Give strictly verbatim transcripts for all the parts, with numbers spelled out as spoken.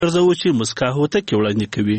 ارزو چې مسکا هوتک وړاندې کوي.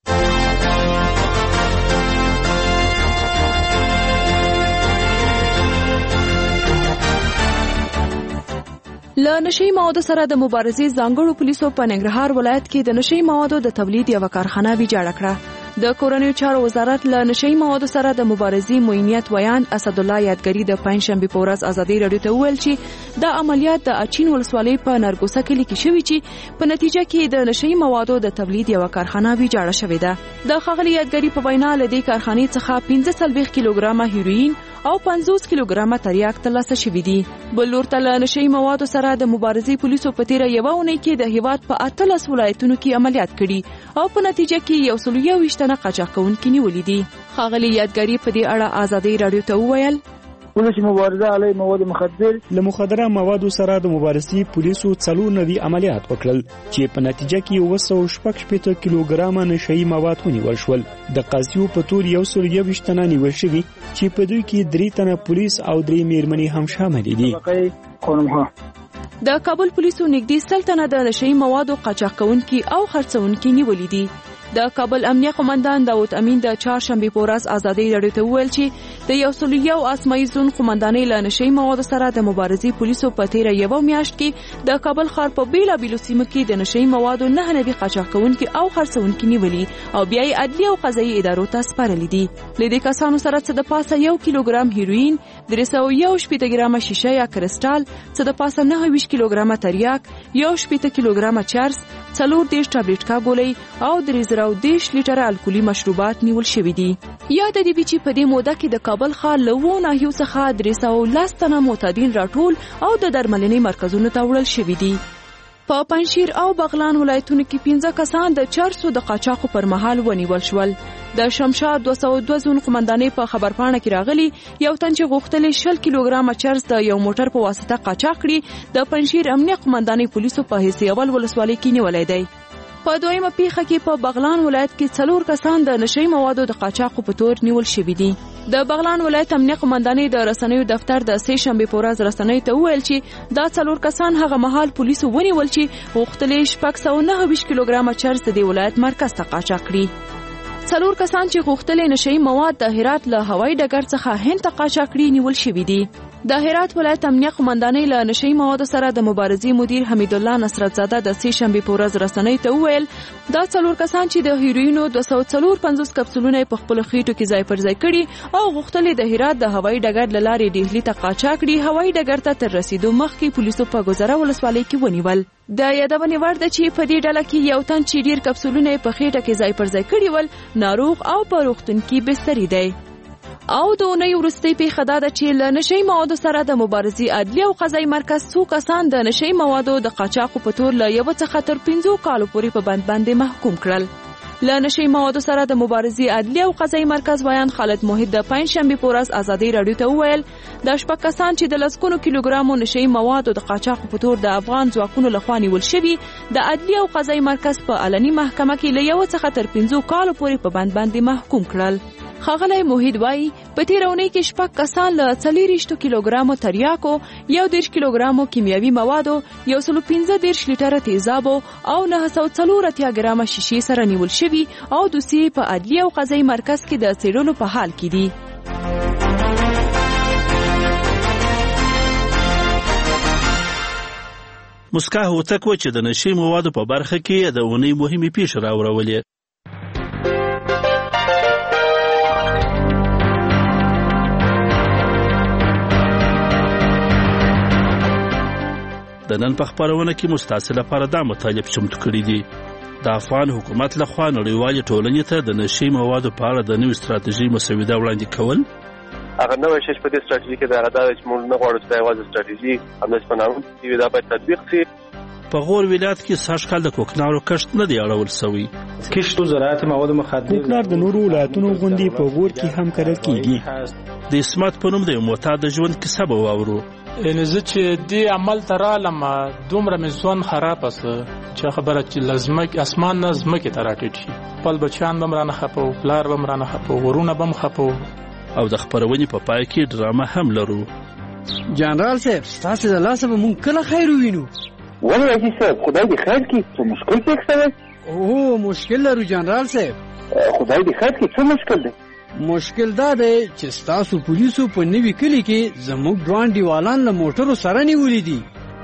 له نشئی موادو سره د مبارزې ځانګړو پولیسو په ننګرهار ولایت کې د نشئی موادو د تولید یوه کارخانه ویجاړه کړه. د کورنیو چارو وزارت له نشئی موادو سره د مبارزې معینیت ویان اسدالله یادګري د پنځشنبې په ورځ ازادي راډیو ته وویل چې دا عملیات د اچین ولسوالۍ په نرګوسه کلي کې شوي چې په نتیجه کې د نشئی موادو د تولید یوه کارخانه ویجاړه شوې ده. د ښاغلي یادګري په وینا له دې کارخانې څخه پنځه څلوېښت کیلوګرامه هیروین او پنځوس کیلوګرامه تریاک ترلاسه شوي دي. بل لور ته له نشئی موادو سره د مبارزې پولیسو په تیره یوه اونۍ کې د هیواد په اتلس ولایتونو کې عملیات کړي او په نتیجه کې یو سل یو ویشت تنه قاچاق کوونکي نیولي دي. ښاغلي یادګري په دې اړه ازادي راډیو ته وویل پولیس مبارزه علی مواد مخدر له مخدره موادو سره د مبارزې پولیسو څلور نوي عملیات وکړل چې په نتیجه کې اوه سوه شپږ شپېته کیلوګرامه نشئی مواد ونیول شول. د قاضیو په تور یو سل یو ویشت تنه نیول شوي چې په دوی کې درې تنه پولیس او درې میرمنې هم شامل دي. د کابل پولیسو نږدې سل تنه د نشئی موادو قاچاق کوونکي او خرڅوونکي نیولي دي. د کابل امنیه قومندان داود امین د چهارشنبې په ورځ ازادي راډیو ته وویل چې د یو سل یو اسمایي زون قومندانۍ له نشئی موادو سره د مبارزې پولیسو په تیره یوه میاشت کې د کابل ښار په بیلابیلو سیمو کې د نشئی موادو نهه نوي قاچاق کوونکي او خرڅوونکي نیولي او بیا یې عدلي او قضایي ادارو ته سپارلي دي. له دې کسانو سره څه د پاسه یو کیلوګرام هیروین، درې سوه یو شپېته ګرامه شیشه یا کرسټال، څه د پاسه نهه ویشت کیلوګرامه تریاک، یو شپېته کیلوګرامه چرس، څلور دېرش ټابلیټکا ګولۍ او درې زره او دېرش لیټره الکولي مشروبات نیول شوي دي. یاد دې وي چې په دې موده کې د کابل ښار له اوو ناحیو څخه درې سوه لس تنه معتادین راټول او د درملنې مرکزونو ته وړل شوي دي. په پنجشیر او بغلان ولایتونو کې پنځه کسان د چرسو د قاچاقو پر مهال ونیول شول. د شمشاد دوه سوه دوه زون قومندانۍ په خبرپاڼه کې راغلي یو تن چې غوښتلې شل کیلوګرامه چرس د یو موټر په واسطه قاچاق کړي د پنجشیر امنیه قومندانۍ پولیسو په حیث اول ولسوالۍ کې نیولی دی. په دویمه پیښه کې په بغلان ولایت کې څلور کسان د نشئی موادو د قاچاقو په تور نیول شوي دي. د بغلان ولایت امنیه قومندانۍ د رسنیو دفتر د سې شنبې په ورځ رسنیو ته وویل چې دا څلور کسان هغه مهال پولیسو ونیول چې غوښتلې شپږ سوه نهه ویشت کیلوګرامه چرس د دې ولایت مرکز ته قاچاق کړي. څلور کسان چې غوښتلې نشئی مواد د هرات له هوایي ډګر څخه هند ته قاچاق کړي نیول شوي دي. د هرات ولایت امنیه قومندانۍ له نشئی موادو سره د مبارزې مدیر حمیدالله نصرت زاده د سې شنبې په ورځ رسنیو ته وویل دا څلور کسان چې د هیروینو دوه سوه څلور پنځوس کپسولونه په خپلو خېټو کې ځای پر ځای کړي او غوښتلې د هرات د هوایي ډګر له لارې ډهلي ته قاچاق کړي هوایي ډګر ته تر رسیدو مخکې پولیسو په ګذره ولسوالۍ کې ونیول. د یادونې وړ ده چې په دې ډله کې یو تن چې ډیر کپسولونه په خېټه کې ځای پر ځای کړي ول ناروغ او په روغتون کې بستري دی. او د اونۍ وروستۍ پیښه دا ده چې له نشئی موادو سره د مبارزې عدلي او قضایي مرکز څو کسان د نشئی موادو د قاچاقو په تور له یوه څخه تر پنځو کالو پورې په بند باندې محکوم کړل. له نشئی موادو سره د مبارزې عدلي او قضایي مرکز ویان خالد موحد د پنجشنبې په ورځ ازادي راډیو ته وویل دا شپږ کسان چې د لسګونو کیلوګرامو نشئی موادو د قاچاقو په تور د افغان ځواکونو لخوا نیول شوي د عدلي او قضایي مرکز په علني محکمه کې له یوه څخه تر پنځو کالو پورې په بند باندې محکوم کړل. ښاغلی موحد وایي په تیره اونۍ کې شپږ کسان له څلېرویشتو کیلوګرامو تریاکو، یو دېرش کیلوګرامو کیمیاوي موادو، یو سلو پنځه دېرش لیټره تیزابو او نهه سوه څلور اتیا ګرامه شیشې سره نیول شوي او دوسیې په عدلي او قضایي مرکز کې د څېړلو په حال کې دي. مسکا هوتک و چې د نشئی موادو په برخه کې د اونۍ مهمې پیښې راوړولې. د نن په خپرونه کې مو ستاسو لپاره دا مطالب چمتو کړي دي. د افغان حکومت لخوا نړیوالې ټولنې ته د نشئی موادو په اړه د نوې ستراتیژۍ مسوده وړاندې کول. هغه نوې شی په دې ستراتیژي کې دا راځي چې موږ نه غواړو چې دا یوازې ستراتیژي همداسې په نامه وي، دا باید تطبیق شي. په غور ولایت کې سږ کال د کوکنارو کښت نه دی اړول شوی. کښت او زراعت مواد مخدر کوکنار د نورو ولایتونو غوندې په غور کې هم کرل کیږي. د اسمت په نوم د یو معتاد ژوند کیسه به واورو. یعنې زه چې دې عمل ته رالم دومره مې ژوند خرابه سه چې خبره چې له ځمکې اسمان نه ځمکې ته راټیټ شي. خپل بچیان به م رانه خفه و، پلار به م رانه خفه و، ورونه به م خفه و. او د خپرونې په پای کې ډرامه هم لرو. جنرال صاحب ستاسو د لاسه به مونږ کله خیر ووینو؟ ولې حاجي صاحب خدای دې خیر کړي څه مشکل پېښ شوی؟ او مشکل لرو جنرال صاحب. خدای دې خیر کړي څه مشکل دی؟ مشکل دا دی چې ستاسو پولیسو په نوي کلي کې زموږ دوه انډیوالان له موټرو سره نیولي دي.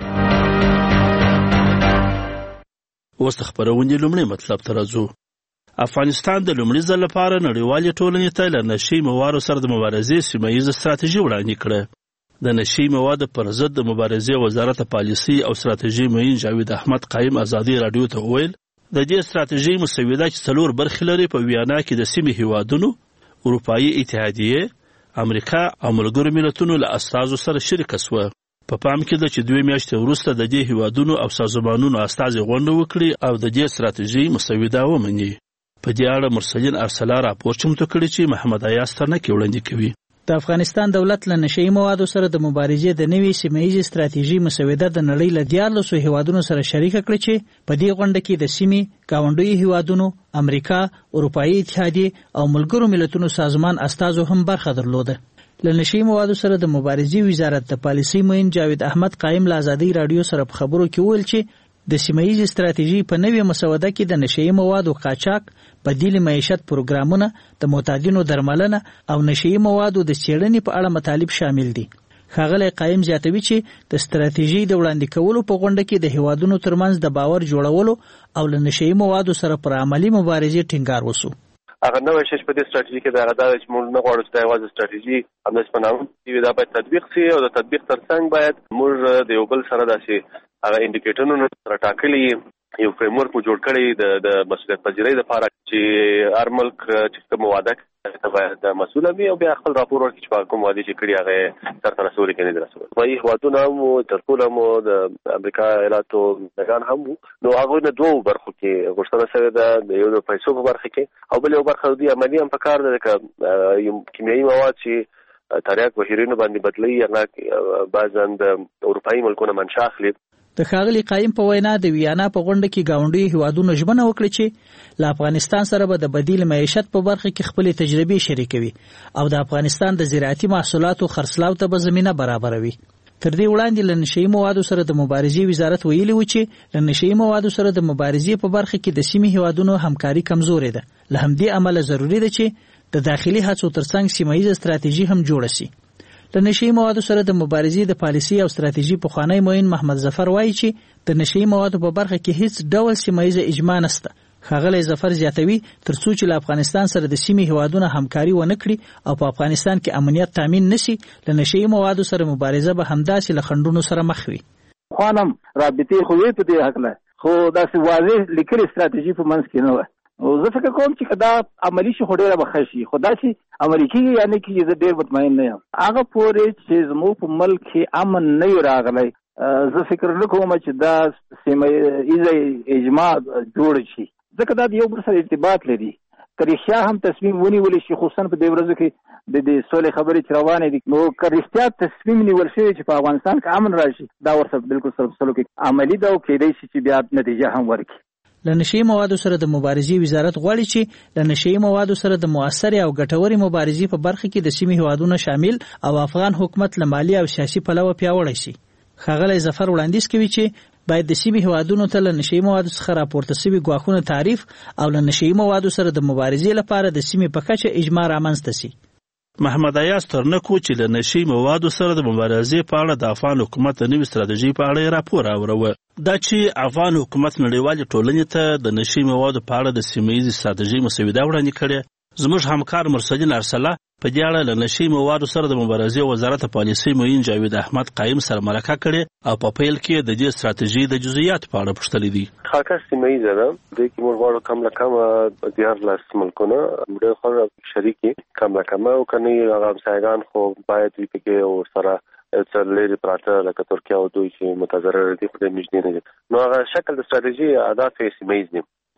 اوس د خپرونې لومړی مطلب ته راځو. افغانستان د لومړي ځل لپاره نړیوالې ټولنې ته له نشي موادو سره د مبارزې سیمه ییزه ستراتیژي وړاندې کړه. د نشي موادو پر ضد د مبارزې وزارت پالیسي او ستراتیژي معین جاوید احمد قایم ازادي رادیو ته وویل د دې ستراتیژي مسوده چې څلور برخې لري په ویانا کې د سیمې هیوادونو، اروپایي اتحادیې، امریکا او ملګرو ملتونو له استازو سره شریکه شوه. په پام کې ده چې دوه میاشتې وروسته د دې هیوادونو او سازمانونو استازي غونډه وکړي او د دې ستراتیژي مسوده ومني. په دې اړه مرسلین ارسلا راپور چمتو کړی چې محمد ایاز ترنکي وړاندې کوي. د افغانستان دولت له نشئی موادو سره د مبارزې د نوې سیمه ییزې ستراتیژي مسوده د نړۍ له دیارلسو هیوادونو سره شریکه کړې چې په دې غونډه کې د سیمې ګاونډیو هیوادونو، امریکا، اروپایي اتحادیې او ملګرو ملتونو سازمان استازو هم برخه درلوده. له نشئی موادو سره د مبارزې وزارت د پالیسي معین جاوید احمد قایم له ازادي رادیو سره په خبرو کې وویل چې د سیمه ییزې ستراتیژي په نوې مسوده کې د نشئی موادو قاچاق، بدیل معیشت پروګرامونه، د معتادینو درملنه او نشئی موادو د څېړنې په اړه مطالب شامل دي. ښاغلی قایم زیاتوي چې د ستراتیژي د وړاندې کولو په غونډه کې د هیوادونو ترمنځ د باور جوړولو او له نشئی موادو سره پر عملي مبارزې ټینګار وسو. هغه نوې شش په دې ستراتیژي کې دا غدا چې موږ نه غواړو چې دا یوازې ستراتیژي همداسې په نامه وي، دا باید تطبیق شي او د تطبیق ترڅنګ باید موږ د یو بل سره داسې هغه انډیکیټرونه سره ټاکلي یو فریم ورک مو جوړ کړی د د مسؤلیت پذیرۍ لپاره چې هر ملک چې کوم وعده کوي باید د مسؤل وي او بیا خپل راپور ورکړي چې کوم وعده چې کړي هغه سرته رسولي کې نه دي رسولي. وایي هیوادونه هم تر ټوله مو د امریکا ایالاتو دګان هم نو هغه نه دوه برخو کې غوښتنه شوې ده، د یو د پیسو په برخه کې او بل یو برخه د عملی هم په کار ده چې یو کیمیاوي مواد چې تریاک بهیرینو باندې بدلی هغه بعضاً د اروپایي ملکونو منشأ اخلي. د ښاغلي قایم په وینا د ویانا په غونډه کې ګاونډیو هیوادونو ژمنه وکړه چې له افغانستان سره به د بدیل معیشت په برخه کې خپلې تجربې شریکوي او د افغانستان د زراعتي محصولاتو خرڅلاو ته به زمینه برابروي. تر دې وړاندې له نشئی موادو سره د مبارزې وزارت ویلي و چې له نشئی موادو سره د مبارزې په برخه کې د سیمې هیوادونو همکاري کمزورې ده. له همدې امله ضروري ده چې د داخلي هڅو ترڅنګ سیمه ییزه ستراتیژي هم جوړه شي. د نشئی موادو سره د مبارزې د پالیسي او ستراتیژي پخوانی معین محمد ظفر وایي چې د نشئی موادو په برخه کې هیڅ ډول سیمه ییزه اجماع نشته. ښاغلی ظفر زیاتوي ترڅو چې له افغانستان سره د سیمې هیوادونه همکاري ونه کړي او په افغانستان کې امنیت تامین نشي، له نشئی موادو سره مبارزه به همداسې له خنډونو سره مخ وي. خوانم رابطې خو وې په دې حقله خو داسې واضح لیکلې ستراتیژي په منځ کې نه وه. زه فکر کوم چې دا عملی شي خو ډېره به ښه شي، خو داسې عملي کېږي یا نه کېږي زه ډېر مطمئن نه یم. هغه پورې چې زموږ په ملک کې امن نه وي راغلی زه فکر نه کوم چې دا سیمه ییزه اجماع جوړ شي، ځکه دا د یو بل سره ارتباط لري. که رښتیا هم تصمیم ونیولی شي خصوصا په دې ورځو کې د دې سولې خبرې چې روانې دي، نو که رښتیا تصمیم نیول شوی چې په افغانستان کې امن راشي دا ورسره بالکل سره سلو کې عملي ده او کېدای شي چې بیا نتیجه هم ورکړي. له نشئی موادو سره د مبارزې وزارت غواړي چې له نشئی موادو سره د مؤثرې او ګټورې مبارزې په برخه کې د سیمې هیوادونه شامل او افغان حکومت له مالي او سیاسي پلوه پیاوړی شي. ښاغلی ظفر وړاندیز کوي چې باید د سیمې هیوادونو ته له نشئی موادو څخه راپورته شوي ګواښونه تعریف او له نشئی موادو سره د مبارزې لپاره د سیمې په کچه اجماع رامنځته شي. محمد ایاز ترنکو چې له نشئی موادو سره د مبارزې په اړه د افغان حکومت د نوې ستراتیژۍ په اړه راپور راوړو. دا چې افغان حکومت نړیوالې ټولنې ته د نشئی موادو په اړه د سیمه ییزې ستراتیژۍ مسوده وړاندې کړې، زموږ همکار مرسلین ارسلا په دې اړه له نشئی موادو سره د مبارزې وزارت پالیسي معین جاوید احمد قایم سره مرکه کړې او په پیل کې د دې ستراتیژۍ د جزئیات په اړه پوښتلې دي. خاکه سیمه ییزه ده، دې کې موږ غواړو کم له کمه دیارلس ملکونه موږ خو شریکي کم له کمه او کني هغه همسایګان خو باید وي پکې او سره څه لري پراته لکه ترکیه او دوی چې متضرر دي خو د نږدې نه دي. نو هغه شکل د ستراتیژي اهداف یې سیمه ییز دي.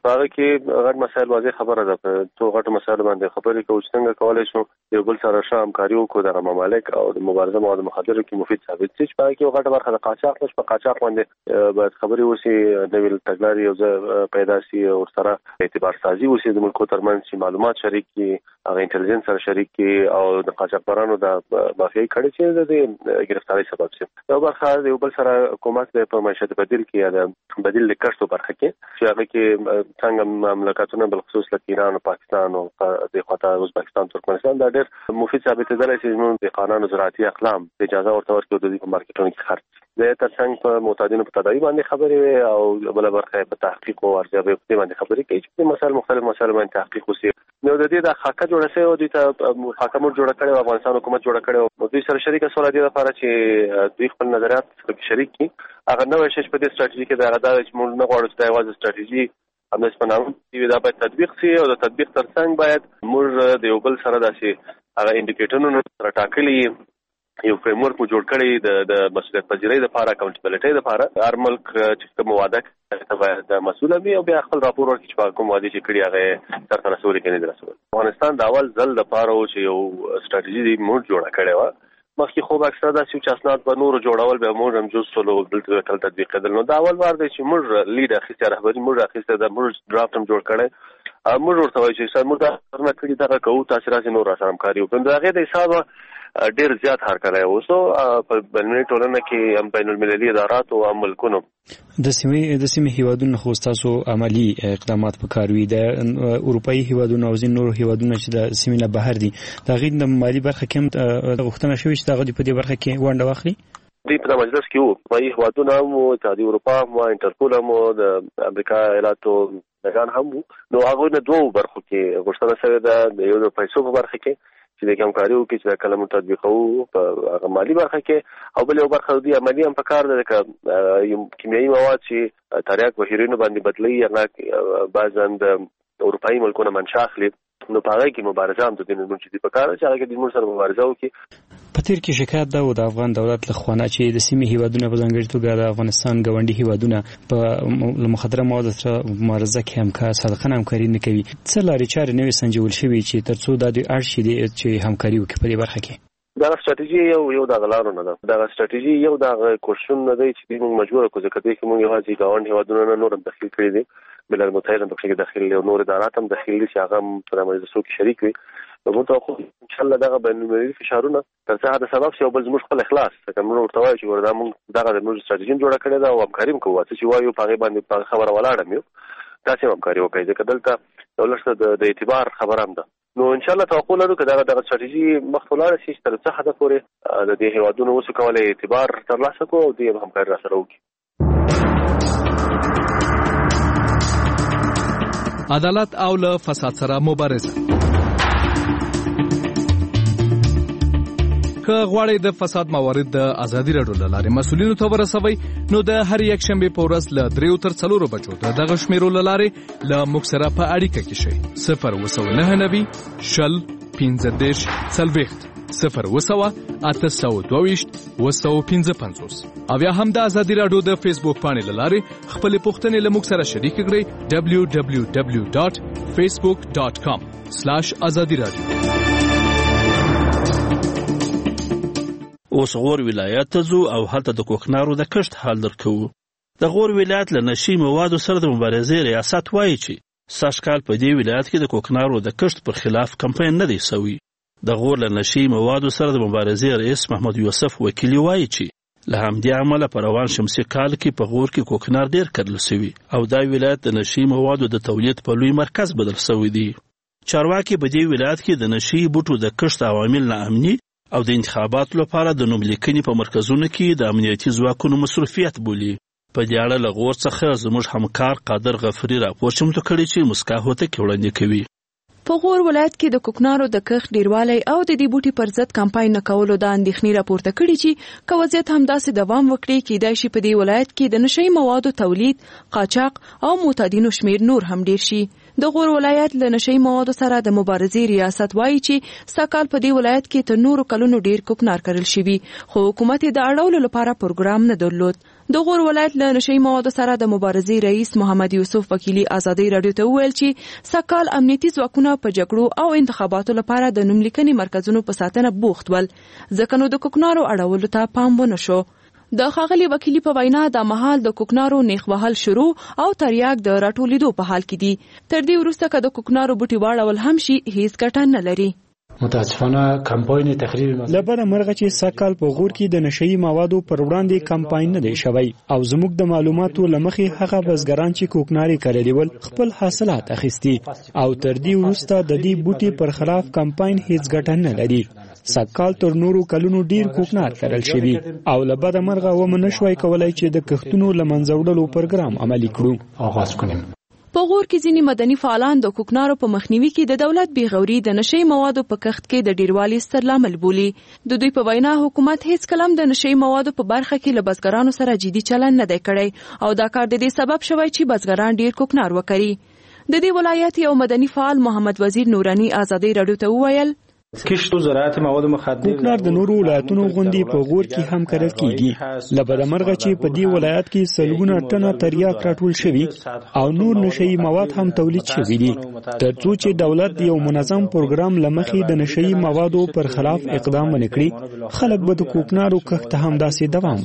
هغه کې غټ مسایل واضح خبره ده. په تو غټ مسایل باندې خبرې کوو چې څنګه کولای شو یو بل سره ښه همکاري وکړو د ممالک او د مبارزه مواد مخدره کې مفید ثابت شي. په کې غټه برخه د قاچاق نش په قاچاق باندې باید خبرې وشي، د ویل تګلارې یو ځای پیدا شي او سره اعتبار سازي وشي د ملکو ترمنځ چې معلومات شریک کړي، هغه انټيليجنس سره شریک کړي او د قاچاقبرانو د مافیایي کړي چې د ګرفتاری سبب شي. یو برخه د یو بل سره حکومت په معیشت بدیل کې یا د بدیل د کښتو برخه کې چې هغه کې څنګه مملکتونه بل خصوص لکه ایران او پاکستان او د خاطر ازبکستان ترکمنستان دا ډېر مفید ثابت دي چې موږ د قانون زراعتي اقلام اجازه ورته ورکړو د دې په مارکیټونو کې خرڅ د ترڅنګ په معتادینو په تداوی باندې خبرې وي او بل برخه په تحقیق او ارزیابي باندې خبرې کوي چې مسایل مختلف مسایل باندې تحقیق وشي. نو د دې د خاکه جوړه شوی او د حکومت جوړ کړي او افغانستان حکومت جوړ کړي او دوی سره شریک سول دي لپاره چې دوی خپل نظریات شریک کړي. هغه نوې شش په دې ستراتیژي کې دا غدا چې موږ نه غواړو چې دا یوازې ستراتیژي هم د سپناوي دی دا باید تطبیق شي او د تطبیق ترڅنګ باید موږ د یو بل سره داسې هغه انډیکیټرونو سره ټاکلي یو فریم ورک جوړ کړی د د مسؤلیت پذیری لپاره اکاونټیبلټي لپاره هر ملک چې کوم وعده کوي باید مسؤل وي او بیا خپل راپور ورکړي چې کوم وعده چې کړی هغه تر رسول کې نه درسول. افغانستان د اول ځل لپاره چې یو ستراتیژي موږ جوړه کړې و مخکې خو اکثره د سیو چاسنات په نور جوړول به موږ هم جز سولو بل تل تطبیق کړل. نو دا اول وار دی چې موږ لید اخیسته رهبری موږ اخیسته د موږ ډرافټ هم جوړ کړی موږ ورته وایو چې موږ دا څنګه کړی دا کوو تاسو راځي نور سره همکاري وکړو. دا غي د حساب ډیر زیات هر کړی اوسو په بلنې ټولنه کې هم بین المللي ادارات او ملکونو د سیمې د سیمې هیوادونو خو تاسو عملی اقدامات وکړوي د اروپאי هیوادونو او ځین نور هیوادونو چې د سیمې نه بهر دي دا غي د مالی برخه کې د غوښتنه شوی چې دا غي په دې برخه کې ونډه واخلي. دوی په مجلس کې وو په هیوادونو او اتحادیه اروپا او انټرپول او د امریکا ایالاتو دغان هم نو هغه نه دوه برخو کې غوښتنه شوی ده د یو پیسو په برخه کې چې د همکاري وکړي چې د کلمو تطبیقو په مالی برخه کې او بل یو برخه دی عملی هم په کار ده چې کیمیاوي مواد چې تریاک بهیرونو باندې بدلی یا بعضاً د اروپאי ملکونو منشأ اخلي نو په هغه کې مبارزه هم د دې نوم چې په کار چې هغه د موږ سره مبارزه وکړي. په تیر کې شکایت دا و د افغان دولت له خوا چې د سیمې هیوادونو په ځانګړي توګه د افغانستان ګاونډي هیوادونه په مخدره موادو سره مبارزه کې همکار صادقانه همکاري نه کوي. څه لارې چارې نوې سنجول شوي چې ترڅو دا د اړ شي چې همکاري وکړي په دې برخه کې؟ دا ستراتیژي یو یو د غلارو نه ده. دا ستراتیژي یو د کوششون نه دی چې موږ مجبور کوو ځکه چې موږ یوازې ګاونډي هیوادونو نه نور داخل کړی دي بل المتحده په کې داخل له نور ادارات هم داخلي چې هغه په مجلسو کې شریک وي. نو موږ ته خو ان شاء الله دغه بین المللي فشارونه تر څه د سبب شي او بل زموږ خپل اخلاص څنګه موږ ورته وایو چې وردا موږ دغه د موږ ستراتیژي جوړه کړې ده او همکاري کوو چې وایو په هغه باندې خبره ولاړم یو تاسو همکاري وکړئ ځکه دلته ولرسته د اعتبار خبره هم ده. نو ان شاء الله توقع لرو چې دغه دغه ستراتیژي مخفولاړه شي تر څه حد پورې د دې هیوادونو وسو کولای اعتبار ترلاسه کوو او دې همکاري را سره وکړي. عدالت او له فساد سره مبارزه. که غواړئ د فساد موارد د ازادي راډیو له لارې مسؤلینو ته ورسوئ نو د هر یک شنبې په ورځ له دریو تر څلورو بجو د دغه شمیرو له لارې له موږ سره په اړیکه کې شئ. صفر اووه سوه نهه نوي شل پنځه دېرش څلوېښت صفر اووه سوه اته سوه دوه ویشت اووه سوه پنځه پنځوس او یا هم د ازادي راډیو د فیسبوک پاڼې له لارې خپلې پوښتنې له موږ سره شریکې کړئ ډبلیو ډبلیو ډبلیو ډاټ فیسبوک ډاټ کام سلاش ازادي راډیو. اوس غور ولایت ته ځو او هلته د کوکنارو د کښت حال درکوو. د غور ولایت له نشي موادو سره د مبارزې ریاست وایي چې سږ کال په دې ولایت کې د کوکنارو د کښت پر خلاف کمپاین نه دی سوی. د غور له نشي موادو سره د مبارزې رئیس محمد یوسف وکیلي وایي چې له همدې امله په روان شمسي کال کې په غور کې کوکنار ډیر کرل سوي او دا ولایت د نشي موادو د تولید په لوی مرکز بدل سوی دی. چارواکي په دې ولایت کې د نشي بوټو د کښت عوامل نه امني او د انتخاباتو لپاره د نوملیکنې په مرکزونو کې د امنیتي ځواکونو مصروفیت بولي. په دې اړه له غور څخه زموږ همکار قادر غفوري راپور چمتو کړی چې مسکا هوته کې وړاندې کوي. په غور ولایت کې د کوکنارو د کښت ډیروالی او د دې بوټي پر ضد کمپاین نه کولو د اندېښنې راپورته کړي چې که وضعیت همداسې دوام وکړي کیدای شي په دې ولایت کې د نشهیي موادو تولید، قاچاق او معتادینو شمیر نور هم ډیر شي. د غور ولایت له نشهیي موادو سره د مبارزې ریاست وایي چې سږکال په دې ولایت کې تر نورو کلونو ډیر کوکنار کرل شوي خو حکومت یې د اړولو لپاره پروګرام نه درلود. د غور ولایت له نشئی موادو سره د مبارزې رئیس محمد یوسف وکیلی ازادي رادیو ته وویل چې سږکال امنیتي ځواکونه په جګړو او انتخاباتو لپاره د نوملیکنې مرکزونو په ساتنه بوخت ول، ځکه نو د کوکنارو اړولو ته پام ونه شو. د ښاغلي وکیلی په وینا د مهال د کوکنارو نیخ وهل شروع او تریاک د راټولیدو په حال کې دي. تر دې وروسته که د کوکنارو بوټي واړول هم شي هیڅ ګټه نه لري. متاسفانه کمپاین تخریب لبره مرغه چې سږکال په غور کې د نشئی موادو پر وړاندې کمپاین نه دی شوی او زموږ د معلوماتو لمخې هغه بزګران چې کوکناري کرلي ول خپل حاصلات اخیستي او تر دې وروسته د دې بوټي پر خلاف کمپاین هیڅ ګټه نه لري. سږکال تر نورو کلونو ډیر کوکنار کرل شوی او لبره مرغه ومنه شوی کولای چې د کښتونو لمنځه وړلو پروګرام عملي کړو. آغاز کړو. په غور کې ځینې مدني فعالان د کوکنارو په مخنیوي کې د دولت بیغوري د نشئی موادو په کښت کې د ډیروالي ستر لامل بولي. د دوی په وینا حکومت هیڅ کلم د نشئی موادو په برخه کې له بزګرانو سره جدي چلند نه دی کړی او دا کار د دې سبب شوی چې بزګران ډیر کوکنار وکړي. د دې ولایت یو مدني فعال محمد وزیر نورانی ازادي رادیو ته وویل کښت او زراعت مواد مخدر کوکنار د نورو ولایتونو غوندي په غور کې هم کرل کیږي. لبره مرغه چې په دې ولایت کې سلګونه ټنه تریاک راټول شوی او نور نشئی مواد هم تولید شوی دي ترڅو چې دولت یو منظم پروګرام لمخې د نشئی موادو پر خلاف اقدام ونکړي خلک به د کوکنارو کښت هم داسې دوام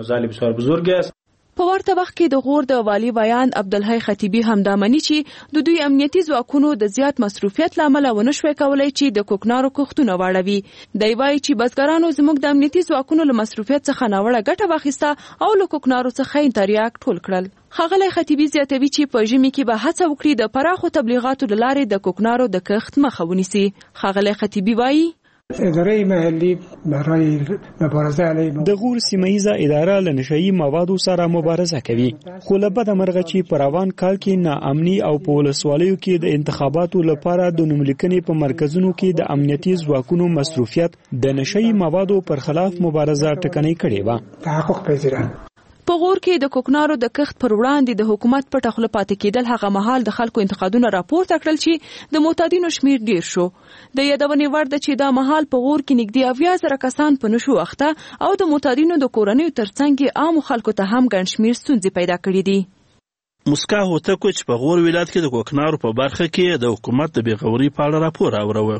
ورکوي. په ورته وخت کې د غور د والی بیان عبدالحی خطیبی هم دا مني چې د دوی امنیتي ځواکونو د زیات مصروفیت لامل ونه شوی کولای چې د کوکنارو کښتونه واړوي. دی وایي چې بزګرانو زموږ د امنیتي ځواکونو له مصروفیت څخه ناوړه ګټه واخیسته او له کوکنارو څخه یې تریاک ټول کړل. ښاغلی خطیبی زیاتوي چې په ژمي کې به هڅه وکړي د پراخو تبلیغاتو له لارې د کوکنارو د کښت مخه ونیسي. ښاغلی خطیبی وایي اداره محلی برای مبارزه علیه د غور سیمه‌ایزه اداره له نشئی موادو سره مبارزه کوي خو له بده مرغه چې په روان کال کې ناامني او په ولسوالیو کې د انتخاباتو لپاره د نوملیکنې په مرکزونو کې د امنیتي ځواکونو مصروفیت د نشئی موادو پر خلاف مبارزه ټکنۍ کړې وه. تحقق پذیره په غور کې د کوکنارو د کښت پر وړاندې د حکومت پټه خوله پاتې کېدل هغه مهال د خلکو انتقادونه راپورته کړل چې د معتادینو شمیر ډیر شو. د یادونې وړ ده چې دا مهال په غور کې نږدې اویا زره کسان په نشو اخته او د معتادینو د کورنیو ترڅنګ عامو خلکو ته هم ګڼ شمیر ستونزې پیدا کړې دي. مسکا هوتکو چې په غور ولایت کې د کوکنارو په برخه کې د حکومت د بیغوري په اړه راپور راوړو.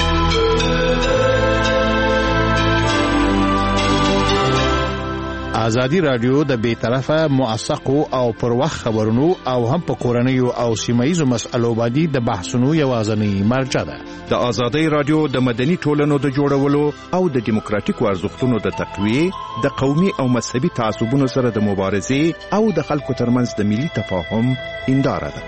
ازادي رادیو د بې طرفه موثقو او پر وخت خبرونو او هم په کورنیو او سیمه‌ایزو مسألو باندې د بحثونو یوازینی مرجع ده. د ازادي رادیو د مدني ټولنو د جوړولو او د دیموکراتیکو ارزښتونو د تقویې، د قومي او مذهبي تعصبونو سره د مبارزې او د خلکو ترمنځ د ملي تفاهم هنداره ده.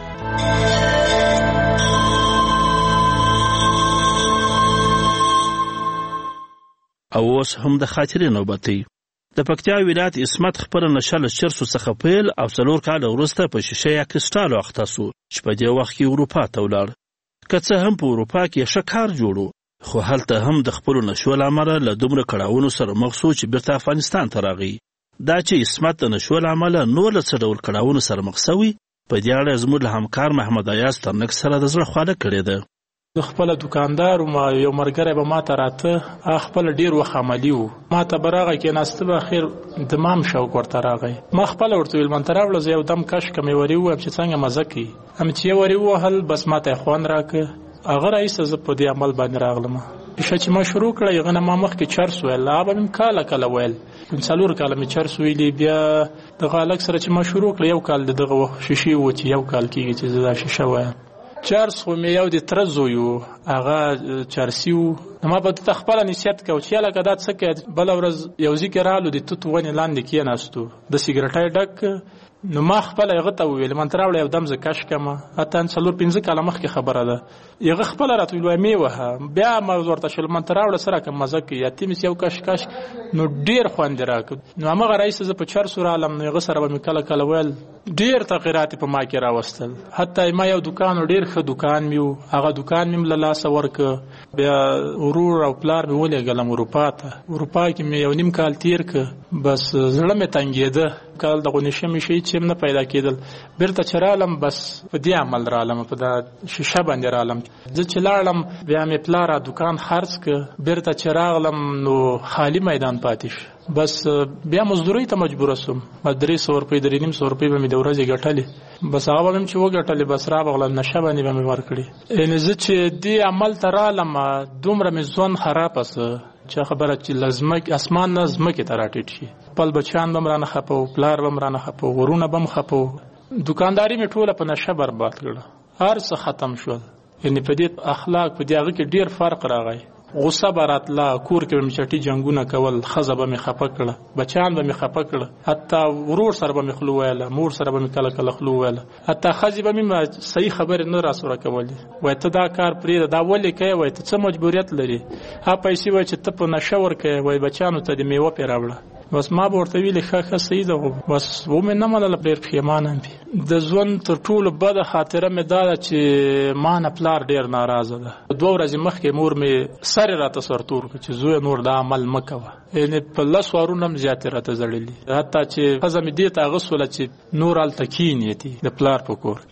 او اوس هم د خاطرې نوبتي د پکتیا ولایت اسمت خپل نشه له چرسو څخه پیل او څلور کاله وروسته په شیشه یا کریسټالو اخته سو چې په دې وخت کې اروپا ته ولاړ. که څه هم په اروپا کې ښه کار جوړو خو هلته هم د خپلو نشو له امله له دومره کړاوونو سره مخ سو چې بیرته افغانستان ته راغی. دا چې اسمت د نشو له امله نور له څه ډول کړاوونو سره مخ سوی په دې اړه زموږ له همکار محمد ایاز ترنک سره د زړه خواله کړې ده. د خپل دکاندار ما یو مرګره به ما ته راته خپل ډیر وخت عملی وو ما ته برغه کې ناسته به خیر دمام شوق ورته راغی. ما خپل ورته ویل من تراول زه یو دم کش کمې وری وو چې څنګه مزه کی هم چې وری وو هل بس ما ته خوان راکه هغه رئیس ز په دې عمل باندې راغلم. چې ما شروع کړی غنه ما مخ کې چرس ویل لا به کاله کاله ویل کوم څلور کاله می چرس ویلې بیا د غالک سره چې ما شروع کړی یو کال دغه شیشي و چې یو کال کېږي چې زدا شیشه وای چارس خو مې یو د ترزو یو هغه چارسیو ما په تخپل نصیحت کو چې لکه دا څه کې بل ورځ یو ذکر رالو د توت ونی لاندې کې ناستو د سیګریټای ډک نو ما خپل هغه ته ویل من تراول یو دم ز کش کما اته څلور پنځه کاله مخکې خبره ده یغه خپل راته ویل می وه بیا ما ورته شل من تراول سره کوم مزه کې یتیم یو کش کش نو ډیر خوند راک نو هغه رئیس ز په چار سور عالم نو هغه سره به کله کله ویل ډیر تغیرات په ما کې راوستل حتی ما یو دکان ډیر ښه دکان میو هغه دکان مم له لاس ورک بیا ورور او پلار مې ولې ګلم اروپا ته اروپا کې مې یو نیم کال تیر ک بس زړه مې تنګېده کال د غونیشه می شي چې نه پیدا کېدل بیرته چرالم بس په دې عمل رالم په دا شیشه باندې رالم زه چې لاړم بیا مې پلار دکان خرڅ ک بیرته چراغلم نو خالی میدان پاتې شو بس بیا مزدوري ته مجبور سوم درې سو روپۍ درې نیم سو روپۍ به مې د ورځې ګټلې بس هغه هم چې وګټلې بس را بغل نشه باندې به مې ورکړي ان زه چې دې عمل ته رالم دومره مې ځون خراب سه چې خبره چې لازمک اسمان نه زمکه ته راټیټ شي خپل بچان به مرانه خپو پلار به مرانه خپو ورونه به مخپو دکانداري مې ټوله په نشه برباد کړه هر څه ختم شول یعنی په دې اخلاق په دې هغه کې ډیر فرق راغی غصه براتلا کور کې مې چټي جنگونه کول خزه به مې خپه کړه بچان به مې خپه کړه حتی ورور سره به مې خلو ویله مور سره به مې کله کله خلو ویله حتی خزي به مې صحیح خبر نه را سره کولې وای ته دا کار پرې دا ولې کوي وای ته څه مجبوریت لري ها پیسې وای چې ته په نشه ورکې وای بچانو ته د میوه پیراوړه بس ما به ورته ویلې ښه ښه صحیح ده بس و مې نه منله ډېر پښیمانه یم د ژوند تر ټولو بده خاطره مې دا ده چې ما نه پلار ډېر ناراضه ده دوه ورځې مخکې مور مې سر یې راته سرتور کړه چې زویه نور دا عمل مه کوه یعنې په لس وارونه هم زیاتې راته زړلي حتی چې ښځه مې دې ته اغوستوله چې نور هلته کښېنې د پلار په کور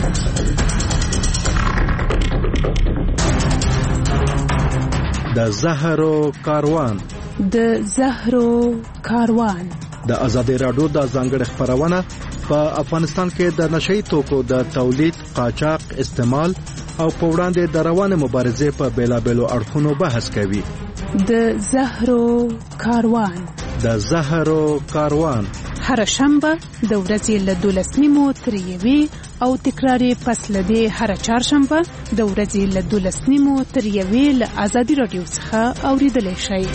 د زهرو کاروان د زهرو کاروان د ازادي راډیو د ځانګړي خبرونه په افغانستان کې د نشئی توکو د تولید، قاچاق، استعمال او په وړاندې د روانه مبارزې په بیلابېلو اړخونو بحث کوي. د زهرو کاروان د زهرو کاروان هر شنبه د ورځې له دولس نیمو تر یوې او تکراري پس له دې هر چهارشنبه د ورځې له دولس نیمو تر یوې له ازادي راډیو څخه اوریدلای شئ.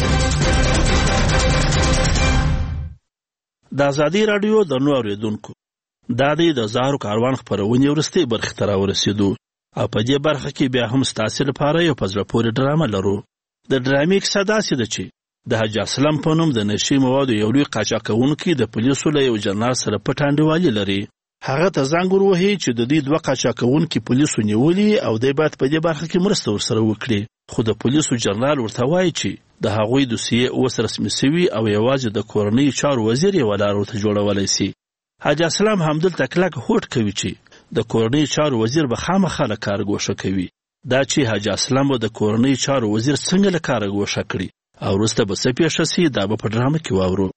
د ازادي راډیو د نو اوریدونکو دا د زهرو کاروان خبرونه ورسته برخه تر ورسېدو او په دې برخه کې بیا هم ستاسو لپاره یو پزړه پورې ډرامه لرو. د ډرامې کیسه داسې ده چې د حاج اسلم په نوم د نشي موادو یو لوی قاچاقونکي د پولیسو له یو جنرال سره پټ انډیوالي لري. هغه ته زنګ وروهي چې د دې دوه قاچاقونکي پولیسو نیولي او دی باید په دې برخه کې مرسته ورسره وکړي خو د پولیسو جنرال ورته وایي چې د هغوی دوسیه اوس رسمي سوي او یوازې د کورنۍ چارو وزیر یې ولا ورته جوړولی سي. حاج اسلم همدلته کلک هوډ کوي چې د کورنۍ چارو وزیر به خامخا له کاره ګوښه کوي. دا چې حاج اسلم به د کورنۍ چارو وزیر څنګه له کاره ګوښه کړي او وروسته به څه پیښه سي دا به په ډرامه کې واورو.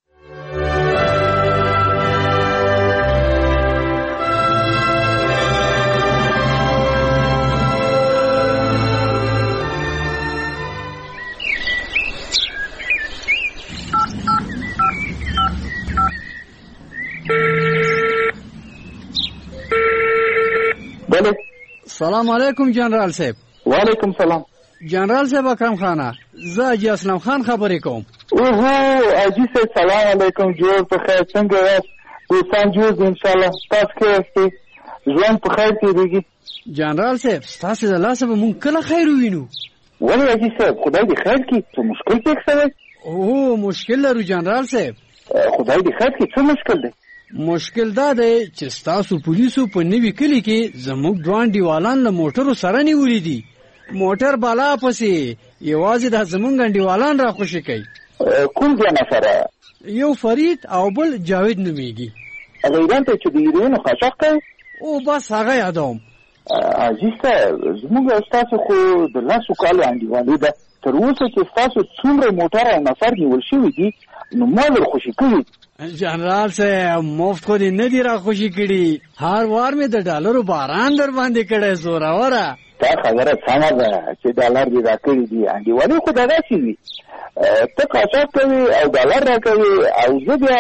سلام علیکم جنرال صاحب. وعلیکم سلام. جنرال صاحب اکرم خانه زه حاجي اسلم خان خبرې کوم. اوهو حاجي صاحب سلام علیکم جوړ په خیر څنګه یاست؟ دوستان جوړ ان شاء الله تاسو کې یاست ژوند په خیر تیریږي. جنرال صاحب تاسو د لاسه به مونږ کله خیر ووینو. ولې حاجي صاحب خدای دې خیر کړي څه مشکل پېښ شوی؟ اوه مشکل لرو جنرال صاحب. خدای دې خیر کړي څه مشکل دی؟ مشکل دا دی چې تاسو پولیسو په نوي کلی کې زموږ دوان دیوالان له موټرو سره نیولي دي. موټر بالا پسې یوازې د زمونږ انډیوالان را خوشي کوي. کوم ځای سره؟ یو فرید او بل جاوید نومیږي. هغه ایران ته چې د هیروینو قاچاق کوي؟ او بس هغه یادوم. عزیز صاحب زموږ ستاسو خو د لسو کالو انډیوالي ده. تر اوسه چې ستاسو څومره موټر او نفر نیول شوي دي نو ما ور خوشي کړي. جنرال صاحب مفت خو دې نه دي را خوشي کړي. هر وار مې د ډالرو باران در باندې کړی زوروره. دا خبره سمه ده چې ډالر دې راکړي دي. انډیوالي خو دغسې وي ته قاچاق کوي او ډالر راکوي او زه بیا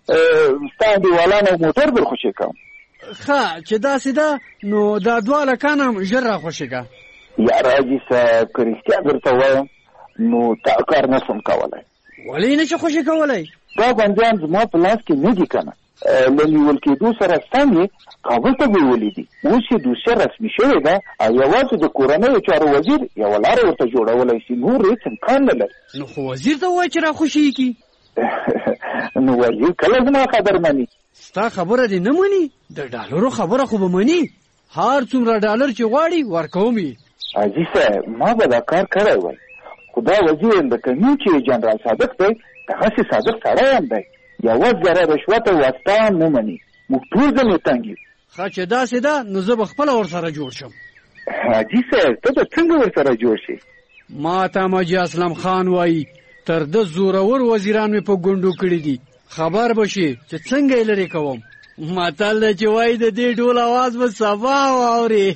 ستا انډیوالان او موټر در خوشي کوم. ښه چې داسې ده نو دا دوه هلکان هم ژر را خوشي که. یاره حاجي صاحب که رښتیا درته وایم نو تا کار نه شم کولی. ولې نه شي خوشي کولی؟ دا بندیان زما په لاس کې نه دي که نه. له نیول کېدو سره سم یې کابل ته بیولي دي. اوس یې دوسیه رسمي شوې ده او یوازې د کورنیو چارو وزیر یوه لاره ورته جوړولی شي نور هېڅ امکان نه لري. نو خو وزیر ته ووایه چې را خوشي یې کړي. نو وزیر کله زما خبر مني؟ ستا خبره دې نه مني؟ د ډالرو خبره خو به مني. هر څومره ډالر چې غواړي ورکوم یې. حاجي صاحب ما به دا کار کړی وای خو دا وزیر لکه نیم چې جنرال صادق دی دغسې صادق سړی هم دی. یو ذره رشوت او واسطه نه مني موږ ټول ځنې تنګ ښه چې داسې ده نو زه به خپله ورسره جوړ شم. حاجي صاحب ته به څنګه ورسره جوړ شي؟ ما ته حاجي اسلم خان وایي تر ده زورور وزیران مې په ګونډو کړي دي، خبر به شي چې څنګه یې لرې کوم. متل دی چې وایي د دې ډول اواز به سبا واوري.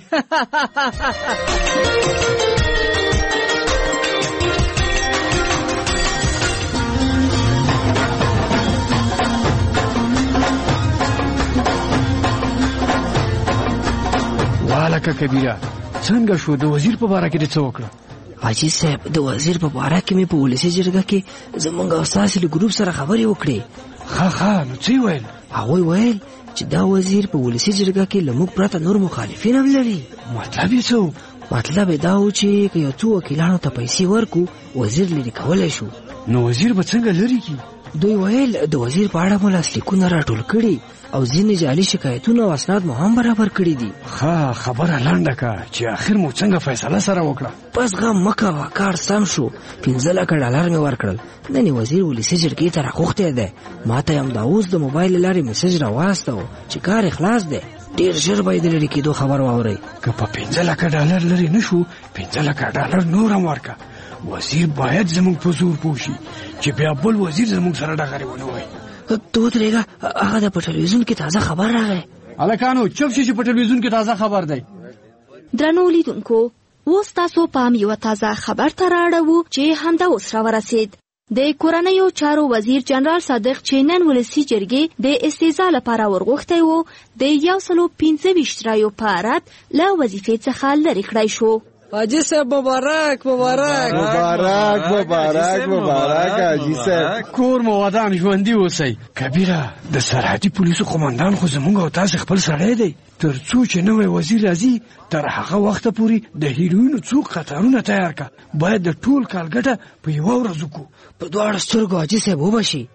والکه کبیره څنګه شو د وزیر په باره کې دې څه وکړه؟ حاجي صاحب د وزیر په باره کې مې په ولسي جرګه کې زمونږ او ستاسې له ګروپ سره خبرې وکړې. ښه ښه نو څه یې ویل؟ هغوی ویل چې دا وزیر په ولسي جرګه کې له موږ پرته نور مخالفین هم لري. مطلب یې څه و؟ مطلب یې دا و چې که یو څو وکیلانو ته پیسې ورکو وزیر لرې کولی شو. نو وزیر به څنګه لرې کړي؟ دوی ویل د وزیر په اړه مو لاسلیکونه راټول کړي او ځینې جعلي شکایتونه او اسناد مو هم برابر کړي دي. ښه خبره لنډه کړه چې آخر مو څنګه فیصله سره وکړه؟ بس غم مه کوه، کار سم شو. پنځه لکه ډالر مې ورکړل. نن یې وزیر ولسي جرګې ته راغوښتی دی. ما ته یې همدا اوس د موبایل له لارې میسج راواستو چې کار یې خلاص دی. ډېر ژر به یې د لرې کېدو خبر واورئ. که په پنځه لکه ډالر لرې نه شو پنځه لکه ډالر نور هم ورکړه. وزیر باید زموږ په زور پوه شي چې بیا بل وزیر زموږ سره ډغرې ونه وایي. ته ودرېږه، هغه د په ټلویزیون کې تازه خبر راغی. هلکانو چپ شي چې په ټلویزیون کې تازه خبر دی. درنو لیدونکو، اوس تاسو پام یوه تازه خبر ته رااړوو چې همدا اوس راورسېد. د کورنیو چارو وزیر جنرال صادق چې نن ولسي جرګې د استیضاح لپاره ورغوښتی و، د یو سلو پنځه ویشت رایو په اړه له وظیفې څخه لرې کړی شو. حاجی صاحب مبارک مبارک مبارک مبارک مبارک حاجی صاحب. کور مو ودان ژوندي اوسئ. کبیره د سرحدي پولیسو قومندان خو زموږ او تاسې خپل سړی دی. تر څو چې نوی وزیر راځي تر هغه وخته پورې د هیروینو څو قطارونه تیار کړه. باید د ټول کال ګټه په یوه ورځ وکړو. په دواړو سترګو حاجي صاحب وبشي.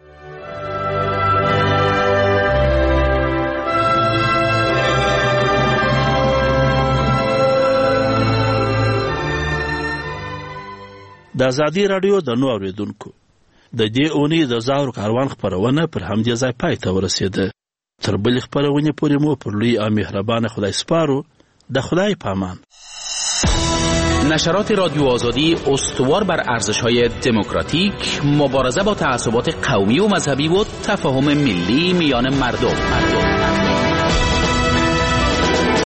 د ازادي راډیو د نو اوریدونکو، د دې اونۍ د زاور کاروان خپرونه پر همدې ځای پای ته ورسېده. تر بلې خپرونې پورې مو پر لوی او مهربان خدای سپارو. د خدای پامان. نشرات رادیو آزادی استوار بر ارزش‌های دموکراتیک، مبارزه با تعصبات قومی و مذهبی و تفاهم ملی میان مردم. مردم.